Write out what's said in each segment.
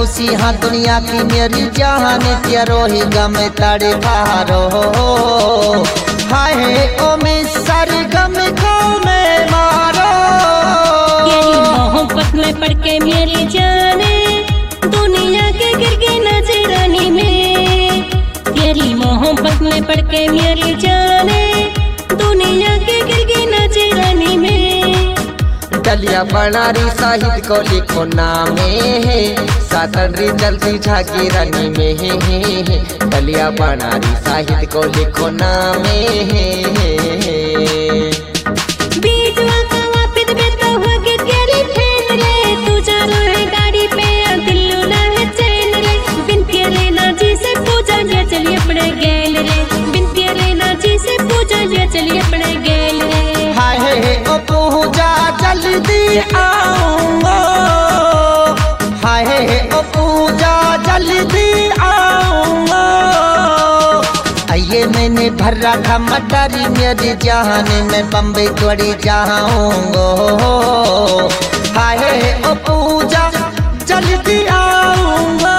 खुशी हाँ दुनिया की मेरी जहान तेरो ही गम तड़े पारो हाय ओ मैं सरगम को मैं मारो तेरी मोहब्बत में पड़ के मेरी जाने दुनिया के गिर गई नजरानी में। तेरी मोहब्बत में पड़ के मेरी जाने दुनिया के गिर गई नजरानी में। डलिया बनारी साहिद को लिखो नामे है सातनरी जल्दी झाकी रानी में है डलिया बनारी साहिद को लिखो नामे है। बीजवा का वापिस बेटा हो के तेरी फैन रे तू जानो है गाड़ी पे दिल्लू ना है चैन रे बिन तेरे ना जी से पूजा ये चलिए अपने गैल रे बिन तेरे ना जी से पूजा ये चलिए अपने गैल रे। हाय ओ पूजा जल्दी आऊंगा हाय ओ पूजा जल्दी आऊंगा ये मैंने भर रखा मटारी मेरी जान में बम्बई थोड़ी जाऊंगा हाय ओ पूजा जल्दी आऊंगा।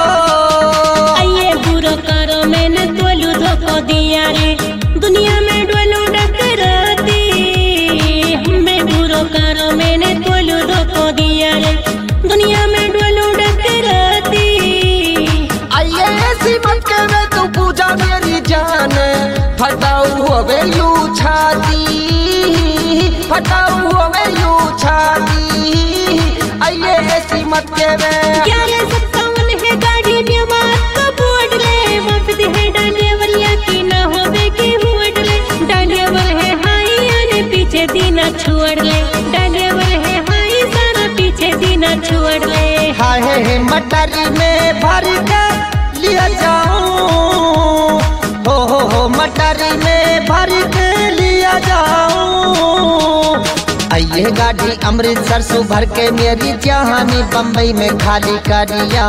ये बुरो करो मैंने तोलू धोखो दिया रे दुनिया में डोलू डकराती हमें बुरो करो मैंने तोलू धोखो दिया रे दुनिया में डोलू डकराती। आइए ऐसी मत करे तू पूजा मेरी जान फटाऊ होवे यू छाती फटाऊ होवे यू छाती आइए ऐसी मत करे 1157 है गाड़ी बीमार का बोर्ड ले वापस है डांडियावरिया की ना होवे की हुड ले डांडियावर है हाई आने पीछे दीना छोड़ ले डांडियावर है हाई सारा पीछे दीना छोड़ ले। हाय मटरी में भर के लिया जाऊं हो मटरी में भर के लिया जाऊं आइए गाड़ी अमृतसर से भर के मेरी जहानी बम्बई में खाली करिया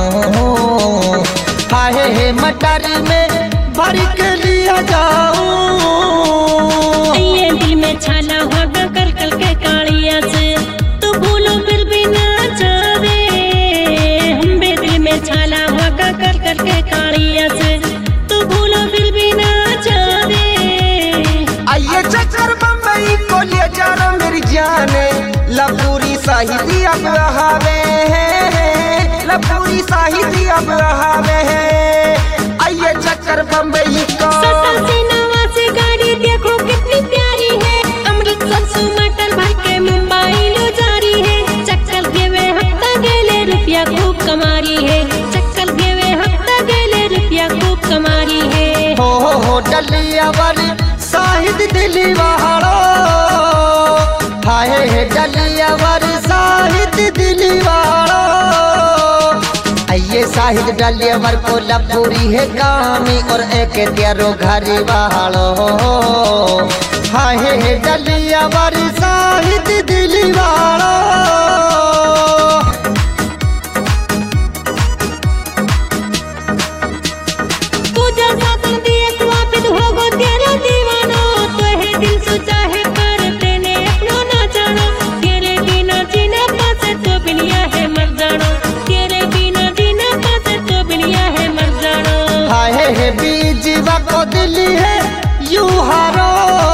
हाय मटरी में भर के लिया जाऊं। ये दिल में छाला होगा कर कर के कालिया से तू भूलो फिर भी ना जावे हमें दिल में छाला होगा कर कर के कालिया से तू भूलो फिर भी ना जावे। आइए चक्कर बम्बई को ले जाना मेरी जाने लपूरी साहिदी अब रहावे लपूरी साहिदी अब रहावे आइए चक्कर बम्बई को 87 गाड़ी देखो कितनी प्यारी है अमृतसर से मटर भर के मुंबई लो जारी है चक्कर देवे हफ्ता गेले रुपया खूब कमारी है चक्कर देवे हफ्ता गेले रुपया खूब कमारी है। हो डलिया वाली साहिद दिली वालो हाय डलिया वाली साहिद दिली वालो ये साहिद डलियावर को लपूरी है कामी और एक तेरो घर वालो हाय डलियावर साहिद दिली वालो। पूजा सातन दिए तो वापिस होगो तेरा दीवानो तो है दिल सोचा है पर तेने अपनो ना जानो तेरे बिना जीना पासे तो बिनिया है मर जानो तेरे बिना जीना पासे तो बिनिया है मर जानो। हाय बीजवा को दिली है यू हारो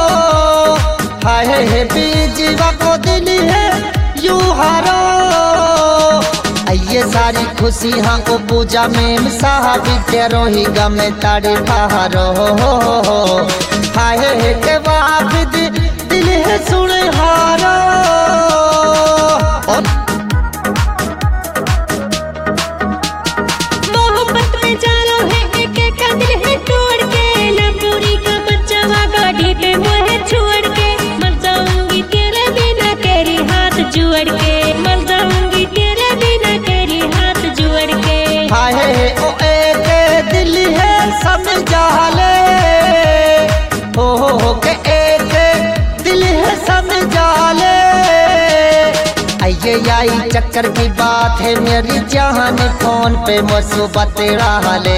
हाय बीजवा को दिली है यू हारो ये सारी खुशी हाँ को पूजा में साहबी तेरो ही गम ताड़ी पारो हाय के वापिद दिल है सुन हारो। मोहब्बत में जानो है एक एक दिल है तोड़ के लपूरी का बच्चा वा गाड़ी पे मोहे छोड़ के मर जाऊंगी तेरे बिना तेरी हाथ जोड़ के मर जाऊंगी तेरे बिना तेरी हाथ जोड़ के। हाय ओ एक दिल है समझा ले हो के एक दिल है समझा ले ये आई चक्कर की बात है मेरी जान फोन पे मुसीबत रहा ले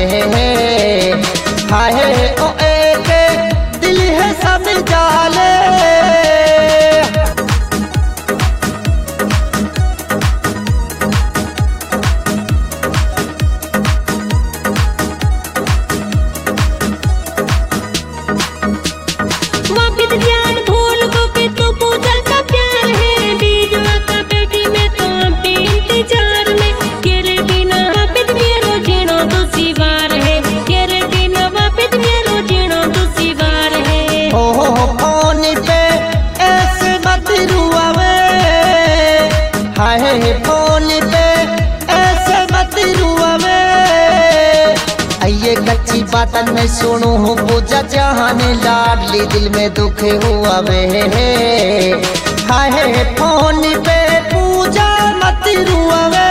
हाय ओ एक दिल है समझा ले। दुश्वार है, तेरे दिन वापिस मेरो जीना दुश्वार है। हो फोन पे ऐसे मत रुआवे, हाय फोन पे ऐसे मत रुआवे। ये कच्ची बातन में सुनू पूजा चाहने लाडली दिल में दुख हुआ वे। हाय फोन पे पूजा मत रुआवे।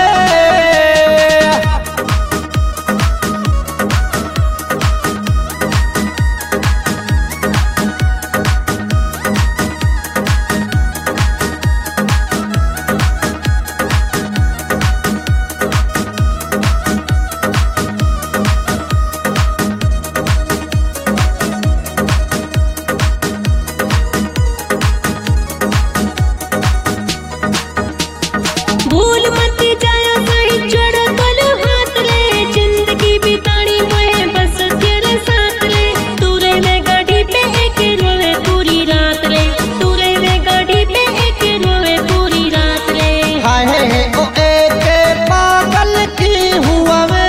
भूल मत जाया सही जोड़ो तोलो हाथ रे, जिंदगी बितानी मोहे बस तेरे साथ रे। तू रेवे गाड़ी पे एक रोवे पूरी रात रे, तू रेवे गाड़ी पे एक रोवे पूरी रात रे। हाय ओ एक पागल की हुआ वे,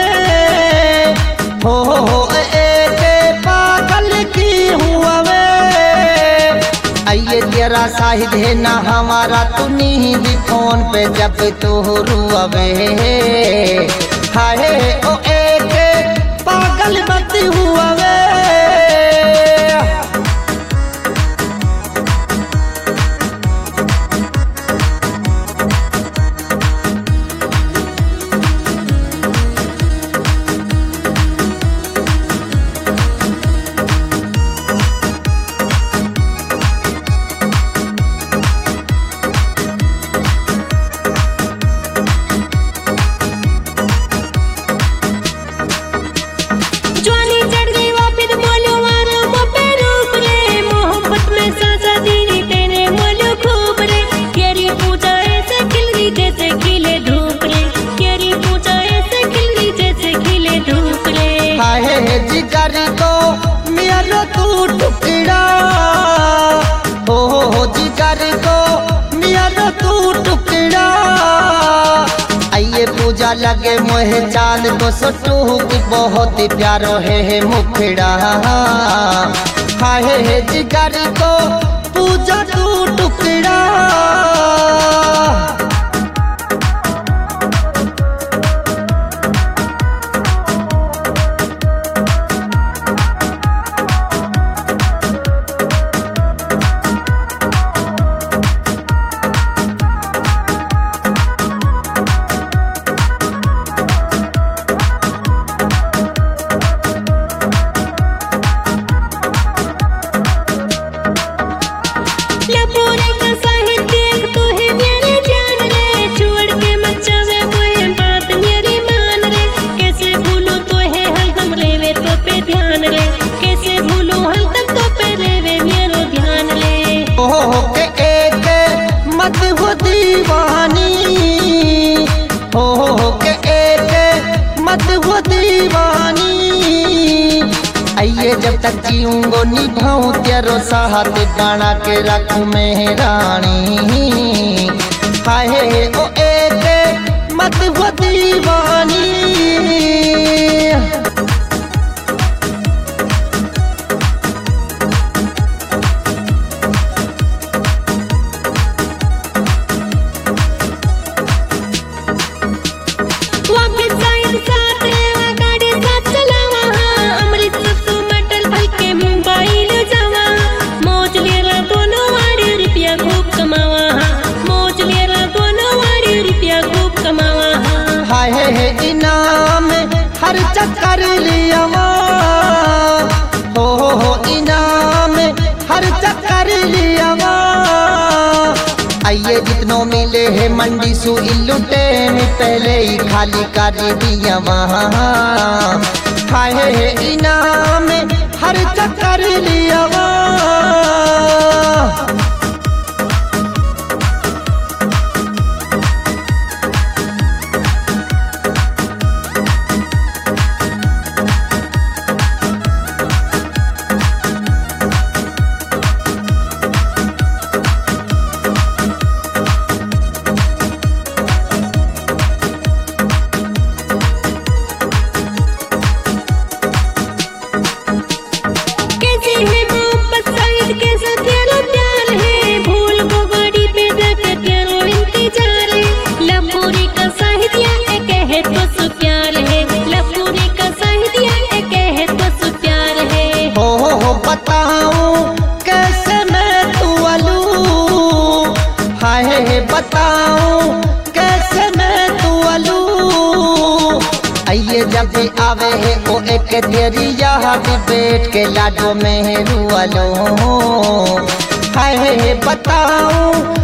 हो एक पागल की हुआ वे। आइए तेरा शाहिद है ना हमारा, तू नींद फोन पे जब तू रुआवे। हाय ओ एक पागल मत हुआ वे। ज्वाली चढ़ गई वापिस मोलो वारो मोपे रूप रे, मोहब्बत में सांसा दीनी तेने मोलो खूब रे। तेरी पूजा ऐसे खिल गई जैसे खिले धूप रे, तेरी पूजा ऐसे खिल गई जैसे खिले धूप रे। हाय जिगर को मेरा तू टुकड़ा, हो जिगर को मेरा तू टुकड़ा। आइए पूजा लगे मोहे चांद को सटू की बहुत ही प्यारो है मुखड़ा। हाय जिगर को पूजा तू टुकड़ा। लपूरे का साहित्य तू है मेरी जान रे, छोड़ के मत जावे मोहे बात मेरी मान रे। कैसे भूलूं तो है हरदम रेवे तो पे ध्यान रे, कैसे भूलूं हरदम तो पे रेवे मेरो ध्यान रे। हो के एक मत हो दीवानी, हो के एक मत हो दीवानी। आइए जब तक जीऊंगो निभाऊं तेरो साथ, बना के रखूं मैं रानी। हाय ओ एक मत हो दीवानी। वापिस साइड साथ रेवा गाड़ी साथ चलावा, अमृतसर तू मटल भल के मोबाइल जावा। मौज लेरा दोनों वाड़ी रुपया खूब कमावा, मौज लेरा दोनों वाड़ी रुपया खूब कमावा। हाय इनाम हर चक्कर लियावा, हो इनाम हर चक्कर लियावा। आइए जितनों मिले है मंडी सु इल्लुटे में पहले ही खाली कर दिया वहाँ। हाय इनाम हर चक्कर लियावा। बताऊं कैसे मैं तू अलू। आइए जब भी आवे है ओ एक तेरी यहाँ भी बैठ के लाडो में रुअलो। हाय बताऊं